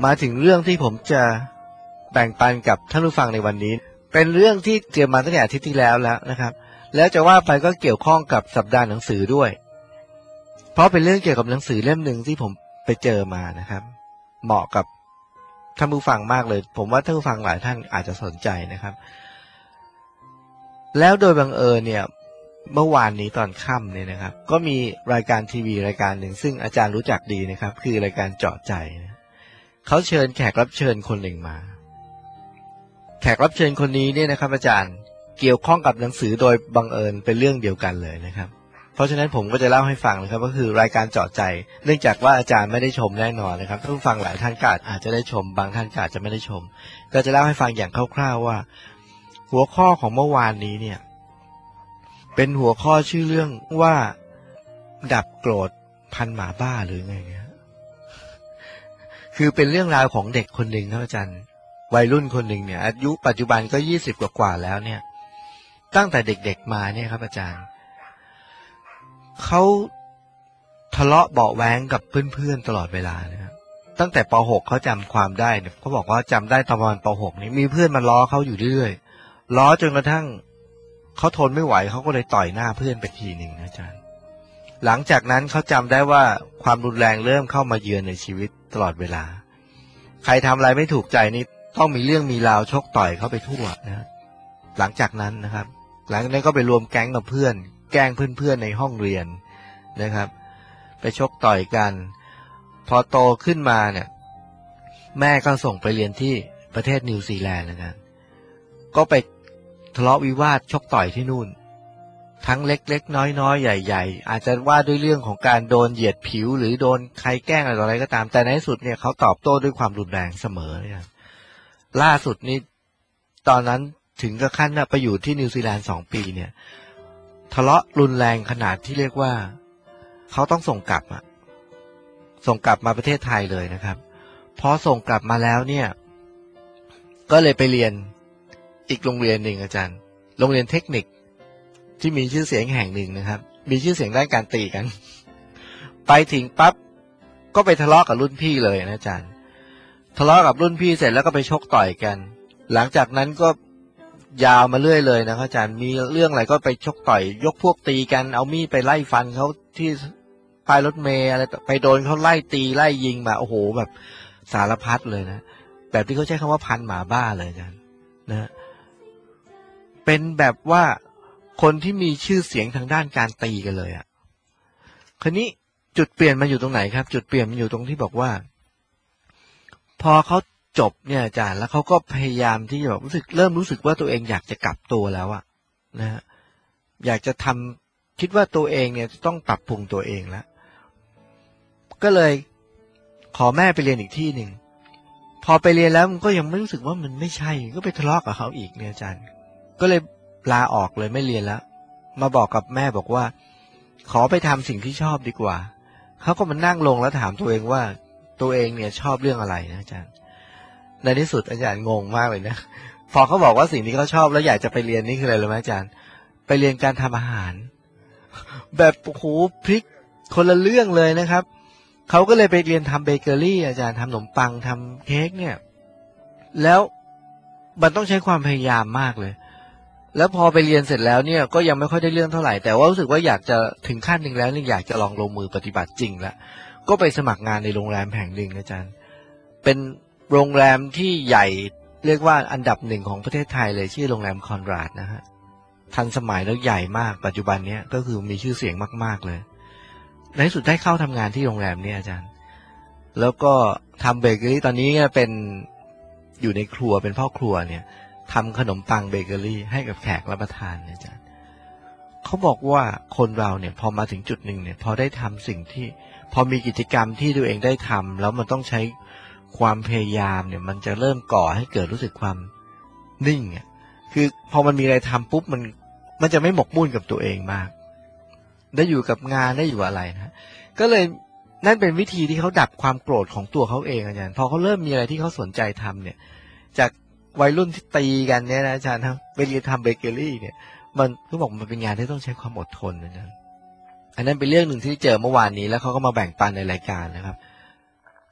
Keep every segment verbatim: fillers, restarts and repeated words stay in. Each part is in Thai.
มาถึงเรื่องที่ผมจะแบ่งปันกับท่านผู้ฟังในวันนี้เป็นเรื่องที่เตรียมมาตั้งแต่อาทิตย์ที่แล้วแล้วนะครับแล้วจะว่าไปก็เกี่ยวข้องกับสัปดาห์หนังสือด้วยเพราะเป็นเรื่องเกี่ยวกับหนังสือเล่มหนึ่งที่ผมไปเจอมานะครับเหมาะกับท่านผู้ฟังมากเลยผมว่าท่านผู้ฟังหลายท่านอาจจะสนใจนะครับแล้วโดยบังเอิญเนี่ยเมื่อวานนี้ตอนค่ำเนี่ยนะครับก็มีรายการทีวีรายการหนึ่งซึ่งอาจารย์รู้จักดีนะครับคือรายการเจาะใจนะเขาเชิญแขกรับเชิญคนหนึ่งมาแขกรับเชิญคนนี้เนี่ยนะครับอาจารย์เกี่ยวข้องกับหนังสือโดยบังเอิญเป็นเรื่องเดียวกันเลยนะครับเพราะฉะนั้นผมก็จะเล่าให้ฟังนะครับก็คือรายการเจาะใจเนื่องจากว่าอาจารย์ไม่ได้ชมแน่นอนนะครับท่านผู้ฟังหลายท่านก็อาจจะได้ชมบางท่านก็อาจจะไม่ได้ชมก็จะเล่าให้ฟังอย่างคร่าวๆว่าหัวข้อของเมื่อวานนี้เนี่ยเป็นหัวข้อชื่อเรื่องว่าดับโกรธพันหมาบ้าหรือไงเนี่ยคือเป็นเรื่องราวของเด็กคนหนึ่งครับอาจารย์วัยรุ่นคนหนึ่งเนี่ยอายุปัจจุบันก็ยี่สิบกว่าๆแล้วเนี่ยตั้งแต่เด็กๆมาเนี่ยครับอาจารย์เขาทะเลาะเบาะแว้งกับเพื่อนๆตลอดเวลานะครับตั้งแต่ป หกเขาจำความได้เนี่ยเขาบอกว่าจำได้ตอนประมาณป หกนี่มีเพื่อนมาล้อเขาอยู่เรื่อยๆล้อจนกระทั่งเขาทนไม่ไหวเขาก็เลยต่อยหน้าเพื่อนไปทีหนึ่งนะอาจารย์หลังจากนั้นเขาจำได้ว่าความรุนแรงเริ่มเข้ามาเยือนในชีวิตตลอดเวลาใครทำอะไรไม่ถูกใจนี่ต้องมีเรื่องมีราวชกต่อยเขาไปทั่วนะหลังจากนั้นนะครับหลังจากนั้นก็ไปรวมแก๊งกับเพื่อนแกล้งเพื่อนๆในห้องเรียนนะครับไปชกต่อยกันพอโตขึ้นมาเนี่ยแม่ก็ส่งไปเรียนที่ประเทศนิวซีแลนด์นะครับก็ไปทะเลาะวิวาทชกต่อยที่นู่นทั้งเล็กๆน้อยๆใหญ่ๆอาจจะว่าด้วยเรื่องของการโดนเหยียดผิวหรือโดนใครแกล้งอะไรต่ออะไรก็ตามแต่ในที่สุดเนี่ยเขาตอบโต้ด้วยความรุนแรงเสมอเลยครับล่าสุดนี้ตอนนั้นถึงกับขั้นไปอยู่ที่นิวซีแลนด์สองปีเนี่ยทะเลาะรุนแรงขนาดที่เรียกว่าเขาต้องส่งกลับอ่ะส่งกลับมาประเทศไทยเลยนะครับพอส่งกลับมาแล้วเนี่ยก็เลยไปเรียนอีกโรงเรียนหนึ่งอาจารย์โรงเรียนเทคนิคที่มีชื่อเสียงแห่งหนึ่งนะครับมีชื่อเสียงด้านการตีกันไปถึงปั๊บก็ไปทะเลาะกับรุ่นพี่เลยนะอาจารย์ทะเลาะกับรุ่นพี่เสร็จแล้วก็ไปชกต่อยกันหลังจากนั้นก็ยาวมาเรื่อยเลยนะครับอาจารย์มีเรื่องอะไรก็ไปชกต่อยยกพวกตีกันเอามีดไปไล่ฟันเขาที่ป้ายรถเมล์อะไรไปโดนเขาไล่ตีไล่ยิงมาโอ้โหแบบสารพัดเลยนะแบบที่เขาใช้คำว่าพันหมาบ้าเลยอาจารย์นะเป็นแบบว่าคนที่มีชื่อเสียงทางด้านการตีกันเลยอ่ะคราวนี้จุดเปลี่ยนมันอยู่ตรงไหนครับจุดเปลี่ยนมันอยู่ตรงที่บอกว่าพอเขาจบเนี่ยอาจารย์แล้วเขาก็พยายามที่จะแบบรู้สึกเริ่มรู้สึกว่าตัวเองอยากจะกลับตัวแล้วอ่ะนะฮะอยากจะทำคิดว่าตัวเองเนี่ยต้องปรับปรุงตัวเองแล้วก็เลยขอแม่ไปเรียนอีกที่หนึ่งพอไปเรียนแล้วมันก็ยังไม่รู้สึกว่ามันไม่ใช่ก็ไปทะเลาะกับเขาอีกเนี่ยอาจารย์ก็เลยลาออกเลยไม่เรียนแล้วมาบอกกับแม่บอกว่าขอไปทำสิ่งที่ชอบดีกว่าเขาก็มานั่งลงแล้วถามตัวเองว่าตัวเองเนี่ยชอบเรื่องอะไรนะอาจารย์ในที่สุดอาจารย์งงมากเลยนะพอเขาบอกว่าสิ่งที่เขาชอบแล้วอยากจะไปเรียนนี่คืออะไรรู้ไหมอาจารย์ไปเรียนการทำอาหารแบบโอ้โหพลิกคนละเรื่องเลยนะครับเขาก็เลยไปเรียนทำเบเกอรี่อาจารย์ทำขนมปังทำเค้กเนี่ยแล้วมันต้องใช้ความพยายามมากเลยแล้วพอไปเรียนเสร็จแล้วเนี่ยก็ยังไม่ค่อยได้เรื่องเท่าไหร่แต่ว่ารู้สึกว่าอยากจะถึงขั้นหนึ่งแล้วนี่อยากจะลองลงมือปฏิบัติจริงแล้วก็ไปสมัครงานในโรงแรมแห่งหนึ่งอาจารย์เป็นโรงแรมที่ใหญ่เรียกว่าอันดับหนึ่งของประเทศไทยเลยชื่อโรงแรมคอนราดนะฮะทันสมัยแล้วใหญ่มากปัจจุบันนี้ก็คือมีชื่อเสียงมากๆเลยในที่สุดได้เข้าทำงานที่โรงแรมนี้อาจารย์แล้วก็ทำเบเกอรี่ตอนนี้เป็นอยู่ในครัวเป็นพ่อครัวเนี่ยทำขนมปังเบเกอรี่ให้กับแขกรับประทานเนี่ยอาจารย์เขาบอกว่าคนเราเนี่ยพอมาถึงจุดหนึ่งเนี่ยพอได้ทำสิ่งที่พอมีกิจกรรมที่ตัวเองได้ทำแล้วมันต้องใช้ความพยายามเนี่ยมันจะเริ่มก่อให้เกิดรู้สึกความนิ่งอ่ะคือพอมันมีอะไรทำปุ๊บมันมันจะไม่หมกมุ่นกับตัวเองมากได้อยู่กับงานได้อยู่อะไรนะก็เลยนั่นเป็นวิธีที่เขาดับความโกรธของตัวเขาเองอาจารย์พอเขาเริ่มมีอะไรที่เขาสนใจทำเนี่ยจากวัยรุ่นที่ตีกันเนี่ยนะอาจารย์ครับไปเรียนทำเบเกอรี่เนี่ยมันเขาบอกมันเป็นงานที่ต้องใช้ความอดทนนะ อันนั้นเป็นเรื่องหนึ่งที่เจอเมื่อวานนี้แล้วเขาก็มาแบ่งปันในรายการนะครับ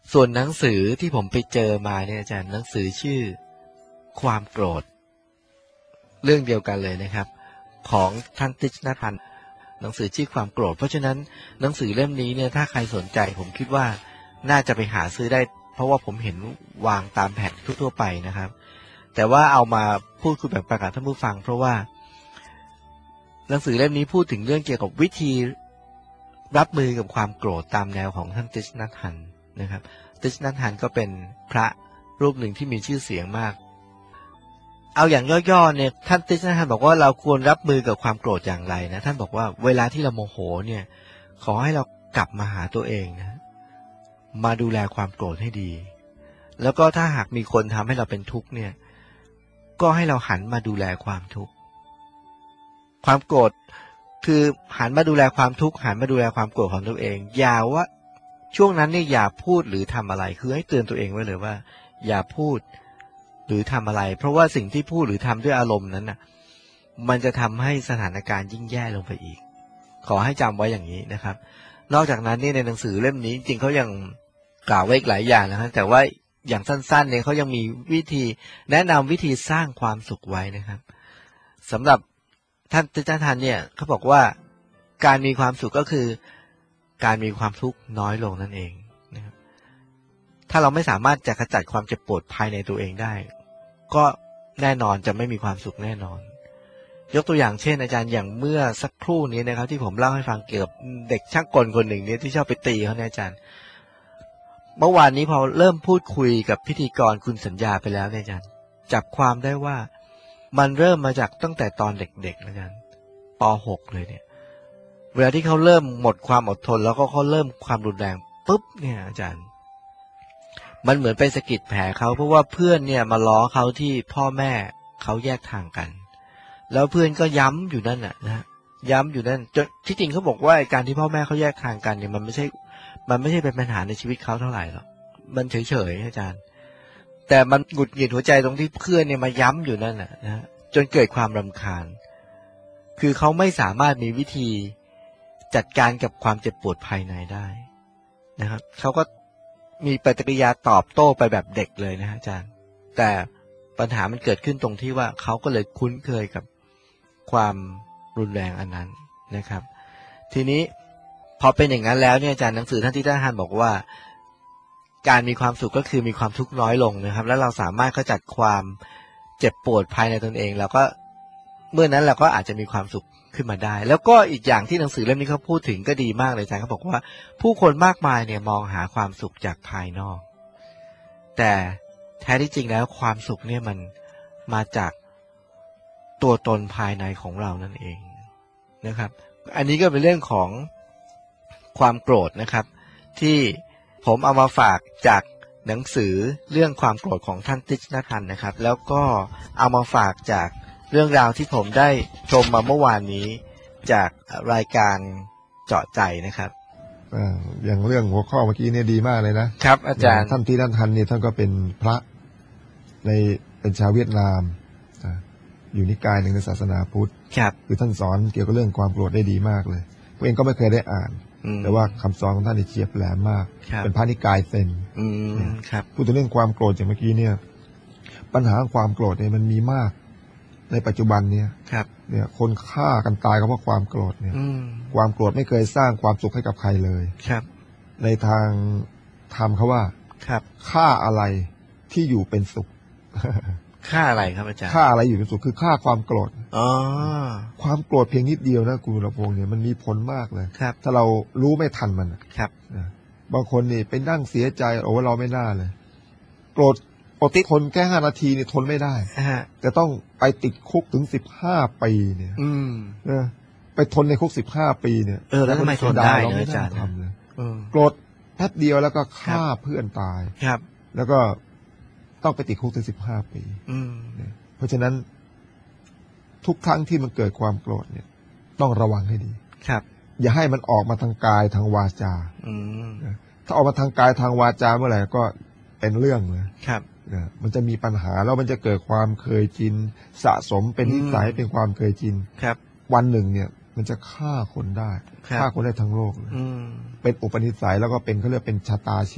ส่วนหนังสือที่ผมไปเจอมาเนี่ยอาจารย์หนังสือชื่อความโกรธเรื่องเดียวกันเลยนะครับของท่านติชณทันหนังสือชื่อความโกรธเพราะฉะนั้นหนังสือเล่มนี้เนี่ยถ้าใครสนใจผมคิดว่าน่าจะไปหาซื้อได้เพราะว่าผมเห็นวางตามแผงทั่วๆไปนะครับแต่ว่าเอามาพูดคุยแบบประกาศท่านผู้ฟังเพราะว่าหนังสือเล่มนี้พูดถึงเรื่องเกี่ยวกับวิธีรับมือกับความโกรธตามแนวของท่านติชณทันนะครับติชณทันก็เป็นพระรูปหนึ่งที่มีชื่อเสียงมากเอาอย่างย่อๆเนี่ยท่านติชณทันบอกว่าเราควรรับมือกับความโกรธอย่างไรนะท่านบอกว่าเวลาที่เราโมโหเนี่ยขอให้เรากลับมาหาตัวเองนะมาดูแลความโกรธให้ดีแล้วก็ถ้าหากมีคนทำให้เราเป็นทุกข์เนี่ยก็ให้เราหันมาดูแลความทุกข์ความโกรธคือหันมาดูแลความทุกข์หันมาดูแลความโกรธของตัวเองอย่าว่าช่วงนั้นเนี่ยอย่าพูดหรือทำอะไรคือให้เตือนตัวเองไว้เลยว่าอย่าพูดหรือทำอะไรเพราะว่าสิ่งที่พูดหรือทำด้วยอารมณ์นั้นน่ะมันจะทำให้สถานการณ์ยิ่งแย่ลงไปอีกขอให้จำไว้อย่างนี้นะครับนอกจากนั้นนี่ในหนังสือเล่มนี้จริงเขายังกล่าวไว้อีกหลายอย่างนะครับแต่ว่าอย่างสั้นๆเนี่ยเขายังมีวิธีแนะนำวิธีสร้างความสุขไว้นะครับสำหรับท่านติชณทันเนี่ยเขาบอกว่าการมีความสุขก็คือการมีความทุกข์น้อยลงนั่นเองนะครับถ้าเราไม่สามารถจะขจัดความเจ็บปวดภายในตัวเองได้ก็แน่นอนจะไม่มีความสุขแน่นอนยกตัวอย่างเช่นอาจารย์อย่างเมื่อสักครู่นี้นะครับที่ผมเล่าให้ฟังเกี่ยวกับเด็กช่างกลคนหนึ่งเนี่ยที่ชอบไปตีเขาเนี่ยอาจารย์เมื่อวานนี้พอเริ่มพูดคุยกับพิธีกรคุณสัญญาไปแล้วเนี่ยอาจารย์จับความได้ว่ามันเริ่มมาจากตั้งแต่ตอนเด็กๆอาจารย์ป หก เลยเนี่ยเวลาที่เขาเริ่มหมดความอดทนแล้วก็เขาเริ่มความรุนแรงปุ๊บเนี่ยอาจารย์มันเหมือนไปสะกิดแผลเขาเพราะว่าเพื่อนเนี่ยมาล้อเขาที่พ่อแม่เขาแยกทางกันแล้วเพื่อนก็ย้ำอยู่นั่นน่ะนะย้ำอยู่นั่นจนที่จริงเขาบอกว่าการที่พ่อแม่เขาแยกทางกันเนี่ยมันไม่ใช่มันไม่ใช่เป็นปัญหาในชีวิตเขาเท่าไหร่หรอกมันเฉยๆอาจารย์แต่มันหงุดหงิดหัวใจตรงที่เพื่อนเนี่ยมาย้ำอยู่นั่นน่ะนะจนเกิดความรำคาญคือเขาไม่สามารถมีวิธีจัดการกับความเจ็บปวดภายในได้นะครับเขาก็มีปฏิกิริยาตอบโต้ไปแบบเด็กเลยนะอาจารย์แต่ปัญหามันเกิดขึ้นตรงที่ว่าเขาก็เลยคุ้นเคยกับความรุนแรงอันนั้นนะครับทีนี้พอเป็นอย่างนั้นแล้วเนี่ยอาจารย์หนังสือท่านติชณทันบอกว่าการมีความสุขก็คือมีความทุกข์น้อยลงนะครับแล้วเราสามารถขจัดความเจ็บปวดภายในตนเองแล้วก็เมื่อนั้นเราก็อาจจะมีความสุขขึ้นมาได้แล้วก็อีกอย่างที่หนังสือเล่มนี้เขาพูดถึงก็ดีมากเลยอาจารย์เขาบอกว่าผู้คนมากมายเนี่ยมองหาความสุขจากภายนอกแต่แท้ที่จริงแล้วความสุขเนี่ยมันมาจากตัวตนภายในของเรานั่นเองนะครับอันนี้ก็เป็นเรื่องของความโกรธนะครับที่ผมเอามาฝากจากหนังสือเรื่องความโกรธของท่านติชณทันนะครับแล้วก็เอามาฝากจากเรื่องราวที่ผมได้ชมมาเมื่อวานนี้จากรายการเจาะใจนะครับอ่าอย่างเรื่องหัวข้อเมื่อกี้เนี่ยดีมากเลยนะครับอาจารย์ท่านติชณทันเนี่ยท่านก็เป็นพระในเป็นชาวเวียดนามอยู่นิกายหนึ่งในศาสนาพุทธครับคือท่านสอนเกี่ยวกับเรื่องความโกรธได้ดีมากเลยผมเองก็ไม่เคยได้อ่านแต่ว่าคำสอนของท่านนี่เฉียบแหลมมากเป็นพระนิกายเซนพูดถึงเรื่องความโกรธอย่างเมื่อกี้เนี่ยปัญหาความโกรธเนี่ยมันมีมากในปัจจุบันเนี่ยเนี่ยคนฆ่ากันตายก็เพราะความโกรธเนี่ยความโกรธไม่เคยสร้างความสุขให้กับใครเลยในทางธรรมเขาว่าฆ่าอะไรที่อยู่เป็นสุขฆ่าอะไรครับอาจารย์ฆ่าอะไรอยู่เป็นสุขคือฆ่าความโกรธอ๋อความโกรธเพียงนิดเดียวนะคุณระพงษ์เนี่ยมันมีผลมากเลยถ้าเรารู้ไม่ทันมันครับบางคนนี่ไปนั่งเสียใจโอ้เราไม่น่าเลยโกรธอดทนแค่ห้านาทีนี่ทนไม่ได้จะต้องไปติดคุกถึงสิบห้าปีเนี่ยเออไปทนในคุกสิบห้าปีเนี่ยเออแล้วทำไมทนได้เราไม่น่าทำเลยโกรธแป๊บเดียวแล้วก็ฆ่าเพื่อนตายครับแล้วก็ต้องไปติดคุกถึงสิบห้าปีเพราะฉะนั้นทุกครั้งที่มันเกิดความโกรธเนี่ยต้องระวังให้ดีครับอย่าให้มันออกมาทางกายทางวาจาถ้าออกมาทางกายทางวาจาเมื่อไหร่ก็เป็นเรื่องเลยครับมันจะมีปัญหาแล้วมันจะเกิดความเคยชินสะสมเป็นนิสัยเป็นความเคยชินครับวันหนึ่งเนี่ยมันจะฆ่าคนได้ฆ่าคนได้ทั้งโลกเลยเป็นอุปนิสัยแล้วก็เป็นเขาเรียกเป็นชะตาชีวิต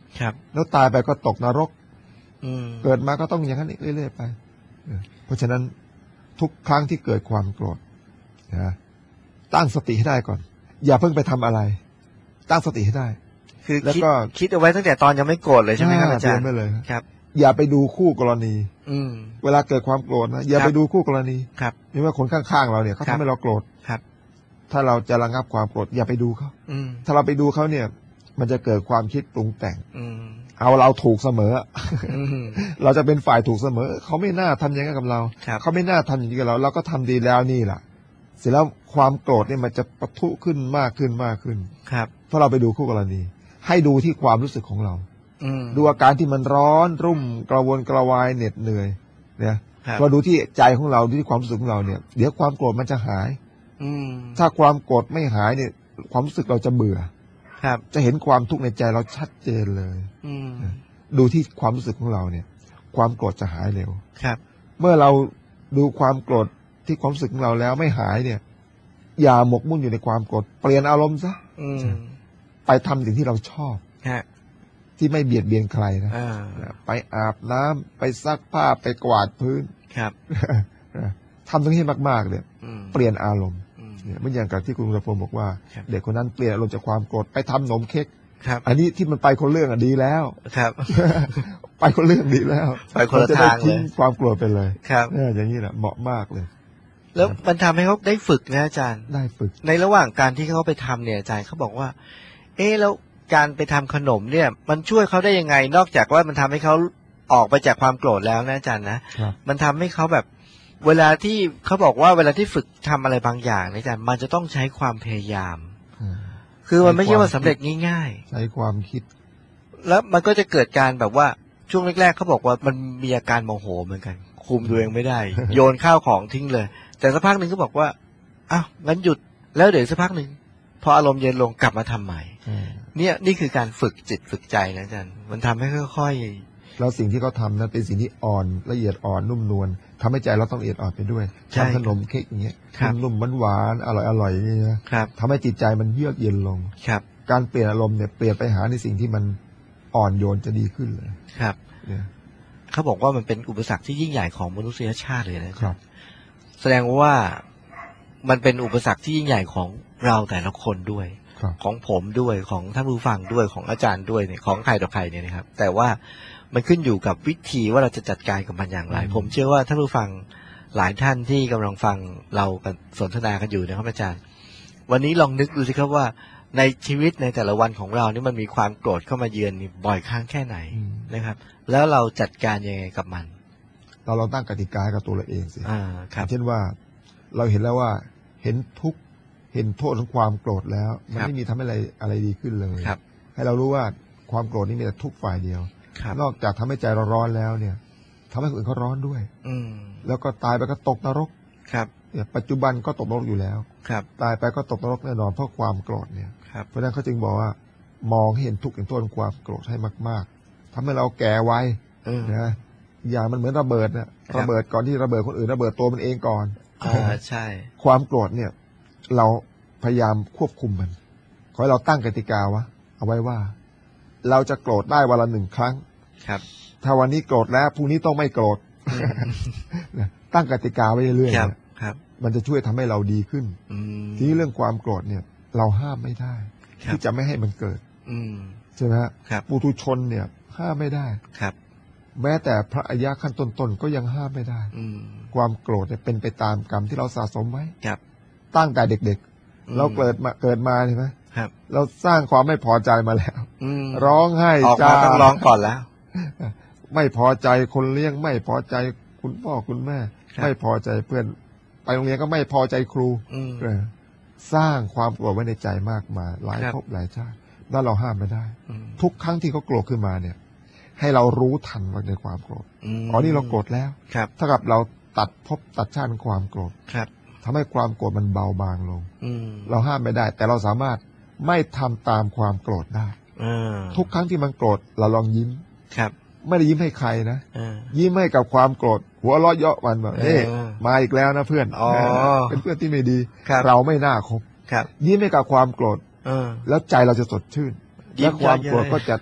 ครับแล้วตายไปก็ตกนรกอืมเกิดมาก็ต้องอย่างนั้นเรื่อยๆไปเพราะฉะนั้นทุกครั้งที่เกิดความโกรธนะตั้งสติให้ได้ก่อนอย่าเพิ่งไปทำอะไร ตั้งสติให้ได้คือแล้วคิดก็คิดเอาไว้ตั้งแต่ตอนยังไม่โกรธเลยใช่ไหมครับอาจารย์เตรียมไว้เลยครับอย่าไปดูคู่กรณีอืมเวลาเกิดความโกรธนะอย่าครับไปดูคู่กรณีครับนี่ว่าคนข้างๆเราเนี่ยเขาครับทำให้เราโกรธครับถ้าเราจะระงับความโกรธอย่าไปดูเขาอืมถ้าเราไปดูเขาเนี่ย มันจะเกิดความคิดปรุงแต่งอืมเอาเราถูกเสมออืมเราจะเป็นฝ่ายถูกเสมอเขาไม่น่าทำอย่างนั้นกับเราครับเขาไม่น่าทำอย่างนี้กับเราเราก็ทำดีแล้วนี่แหละเสร็จแล้วความโกรธเนี่ยมันจะปะทุขึ้นมากขึ้นมากขึ้นครับถ้าเราไปดูคู่กรณี ให้ดูที่ความรู้สึกของเราอืมดูอาการที่มันร้อนรุ่มกระวนกระวายเหน็ดเหนื่อยเนี่ยครับพอดูที่ใจของเราดูที่ความรู้สึกของเราเนี่ยเดี๋ยวความโกรธมันจะหายอืมถ้าความโกรธไม่หายเนี่ยความรู้สึกเราจะเบื่อครับจะเห็นความทุกข์ในใจเราชัดเจนเลยอืมดูที่ความรู้สึกของเราเนี่ย ความโกรธจะหายเร็วครับเมื่อเราดูความโกรธที่ความรู้สึกของเราแล้วไม่หายเนี่ย อย่าหมกมุ่นอยู่ในความโกรธเปลี่ยนอารมณ์ซะอืมไปทำสิ่งที่เราชอบฮะที่ไม่เบียดเบียนใครนะอ่าไปอาบน้ำไปซักผ้าไปกวาดพื้นครับทำตรงนี้มากๆเลยอืมเปลี่ยนอารมณ์อืมเนี่ยไม่อย่างกับที่คุณกระพงบอกว่าครับเด็กคนนั้นเปลี่ยนอารมณ์จากความโกรธไปทำขนมเค้กครับอันนี้ที่มันไปคนเรื่องอ่ะดีแล้วครับไปคนเรื่องดีแล้วไปคนละเรจะได้ทางเลยทิ้งความโกรธไปเลยครับเนี่ยอย่างนี้แหละเหมาะมากเลยแล้วมันทำให้เขาได้ฝึกนะอาจารย์ได้ฝึกในระหว่างการที่เขาไปทำเนี่ยอาจารย์เขาบอกว่า เอ๊ะแล้วการไปทำขนมเนี่ย มันช่วยเขาได้ยังไง นอกจากว่ามันทำให้เขาออกไปจากความโกรธแล้วนะอาจารย์นะครับ มันทำให้เขาแบบ เวลาที่เขาบอกว่าเวลาที่ฝึกทำอะไรบางอย่างนะอาจารย์มันจะต้องใช้ความพยายามอืมคือมันไม่ใช่ว่าสำเร็จง่ายใช้ความคิดๆ แล้วมันก็จะเกิดการแบบว่าช่วงแรกๆเขาบอกว่ามันมีอาการโมโหเหมือนกัน คุมตัวเองไม่ได้ โยนข้าวของทิ้งเลย แต่สักพักหนึ่งก็บอกว่าอ้าวงั้นหยุดแล้วเดี๋ยวสักพักหนึ่งพออารมณ์เย็นลงกลับมาทำใหม่ เนี่ยนี่คือการฝึกจิตฝึกใจนะอาจารย์มันทำให้ค่อยแล้วสิ่งที่เขาทำนั้นเป็นสิ่งที่อ่อนละเอียดอ่อนนุ่มนวลทำให้ใจเราต้องละเอียดอ่อนไปด้วยใช่ทำขนมเค้กอย่างเงี้ยครับนุ่มๆหวานๆอร่อยอร่อยอย่างเงี้ยนะครับ ทำให้จิตใจมันเยือกเย็นลงครับการเปลี่ยนอารมณ์เนี่ยเปลี่ยนไปหาในสิ่งที่มันอ่อนโยนจะดีขึ้นเลยครับเนี่ยเขาบอกว่ามันเป็นอุปสรรคที่ยิ่งใหญ่ของมนุษยชาติเลยนะอาคจารัรบย์แสดงว่ามันเป็นอุปสรรคที่ยิ่งใหญ่ของเราแต่ละคนด้วยครับของผมด้วยของท่านผู้ฟังด้วยของอาจารย์ด้วยเนี่ยของใครต่อใครเนี่ยนะครับ แต่ว่ามันขึ้นอยู่กับวิธีว่าเราจะจัดการกับมันอย่างไร ผมเชื่อว่าท่านผู้ฟังหลายท่านที่กำลังฟังเรากันสนทนากันอยู่นะครับอาจารย์ วันนี้ลองนึกดูสิครับว่าในชีวิตในแต่ละวันของเรานี่มันมีความโกรธเข้ามาเยือนนี่บ่อยครั้งแค่ไหนอืมนะครับ แล้วเราจัดการยังไงกับมันเราลองตั้งกติกาให้กับตัวเราเองสิอ่าครับเช่นว่าเราเห็นแล้วว่าเห็นทุกข์เห็นโทษของความโกรธแล้ว มันครับไม่มีทำให้อะไรอะไรดีขึ้นเลยครับให้เรารู้ว่าความโกรธนี่มีแต่ทุกข์ฝ่ายเดียวครับนอกจากทำให้ใจเราร้อนแล้วเนี่ยทำให้คนอื่นเขาร้อนด้วยอืมแล้วก็ตายไปก็ตกนรกครับเนี่ยปัจจุบันก็ตกนรกอยู่แล้วครับตายไปก็ตกนรกแน่นอนเพราะความโกรธเนี่ยครับเพราะฉะนั้นเขาจึงบอกว่ามองให้เห็นทุกข์เห็นโทษของความโกรธให้มากๆทำให้เราแก่ไวอืมนะอย่างมันเหมือนระเบิดนะครับ ระเบิดก่อนที่ระเบิดคนอื่นระเบิดตัวมันเองก่อนอ่าใช่ความโกรธเนี่ยเราพยายามควบคุมมัน ขอให้เราตั้งกติกาวะเอาไว้ว่า เราจะโกรธได้วันละหนึ่งครั้งครับถ้าวันนี้โกรธแล้วพรุ่งนี้ต้องไม่โกรธ นะตั้งกติกาไว้เรื่อยๆครับนะครับ มันจะช่วยทำให้เราดีขึ้นอืมทีนี้เรื่องความโกรธเนี่ย เราห้ามไม่ได้ครับที่จะไม่ให้มันเกิดอืมใช่ไหมฮะครับปุถุชนเนี่ย ห้ามไม่ได้ครับแม้แต่พระอริยะขั้นต้นๆก็ยังห้ามไม่ได้อืมความโกรธเนี่ยเป็นไปตามกรรมที่เราสะสมไว้ครับตั้งแต่เด็กอืมๆ เราเกิดมาเกิดมาใช่ไหมครับเราสร้างความไม่พอใจมาแล้วอืมร้องไห้ออกจ้ามาต้องร้องก่อนแล้วไม่พอใจคนเลี้ยง ไม่พอใจคุณพ่อคุณแม่ครับไม่พอใจเพื่อน ไปโรงเรียนก็ไม่พอใจครูอืมเออสร้างความโกรธไว้ในใจมากมายหลายครับภพหลายชาตินั่นเราห้ามไม่ได้อืมทุกครั้งที่เขาโกรธขึ้นมาเนี่ย ให้เรารู้ทันว่าในความโกรธมอ๋อนี่เราโกรธแล้วครับถ้ากับเราตัดภพตัดชาติของความโกรธครับทำให้ความโกรธมันเบาบางลงอืมเราห้ามไม่ได้ แต่เราสามารถไม่ทำตามความโกรธได้อ่าทุกครั้งที่มันโกรธเราลองยิ้มครับไม่ได้ยิ้มให้ใครนะอ่ายิ้มให้กับความโกรธหัวเราะเยาะมันแบบเออนี่มาอีกแล้วนะเพื่อนอ๋อเป็นเพื่อนที่ไม่ดีครับเราไม่น่าคบครับยิ้มให้กับความโกรธเออแล้วใจเราจะสดชื่นยิ้และมความโกรธเยอะๆก็จะ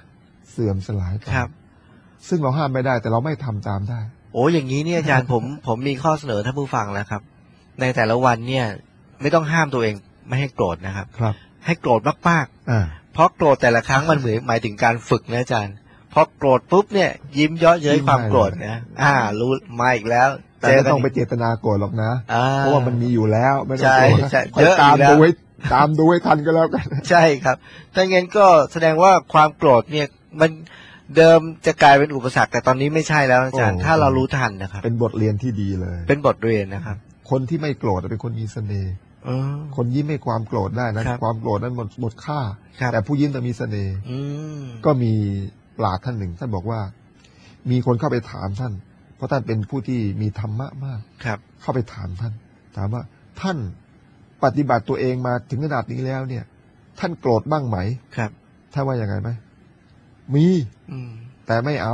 เสื่อมสลายไปครับซึ่งเราห้ามไม่ได้แต่เราไม่ทำตามได้โอ้อย่างนี้เนี่ยอาจารย์ ผมผมมีข้อเสนอท่านผู้ฟังแล้วครับในแต่ละวันเนี่ยไม่ต้องห้ามตัวเองไม่ให้โกรธนะครับครับให้โกรธมากๆเพราะโกรธแต่ละครั้งมันเหมือนหมายถึงการฝึกนะอาจารย์พอโกรธปุ๊บเนี่ยยิ้มเยาะเย้ยความโกรธนะอ่ารู้มาอีกแล้วแต่ไม่ต้องไปเจตนาโกรธหรอกนะเพราะว่ามันมีอยู่แล้วไม่ต้องโกรธเยอะตามดูให้ตามดูให้ทันก็แล้วกันใช่ครับถ้างั้นก็แสดงว่าความโกรธเนี่ยมันเดิมจะกลายเป็นอุปสรรคแต่ตอนนี้ไม่ใช่แล้วอาจารย์ถ้าเรารู้ทันนะครับเป็นบทเรียนที่ดีเลยเป็นบทเรียนนะครับคนที่ไม่โกรธเป็นคนมีเสน่ห์คนยิ้มให้ความโกรธได้นะความโกรธนั้นหมดหมดค่าแต่ผู้ยิ้มจะมีเสน่ห์ก็มีปราชญ์ท่านหนึ่งท่านบอกว่ามีคนเข้าไปถามท่านเพราะท่านเป็นผู้ที่มีธรรมะมากเข้าไปถามท่านถามว่าท่านปฏิบัติตัวเองมาถึงขนาดนี้แล้วเนี่ยท่านโกรธบ้างไหมครับท่านว่าอย่างไงไหมมีแต่ไม่เอา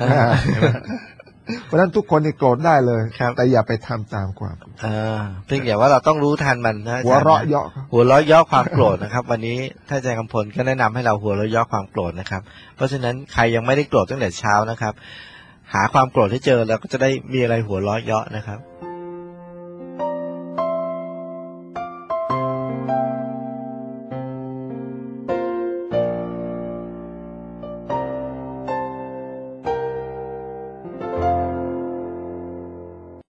เพราะฉะนั้นทุกคนเนี่ยโกรธได้เลยแต่อย่าไปทำตามความเพียงแต่ว่าเราต้องรู้ทันมันนะหัวเราะเยาะหัวเราะเยาะความโกรธนะครับวันนี้ท่านอาจารย์กำพลก็แนะนำให้เราหัวเราะเยาะความโกรธนะครับเพราะฉะนั้นใครยังไม่ได้โกรธตั้งแต่เช้านะครับหาความโกรธให้เจอแล้วก็จะได้มีอะไรหัวเราะเยาะนะครับ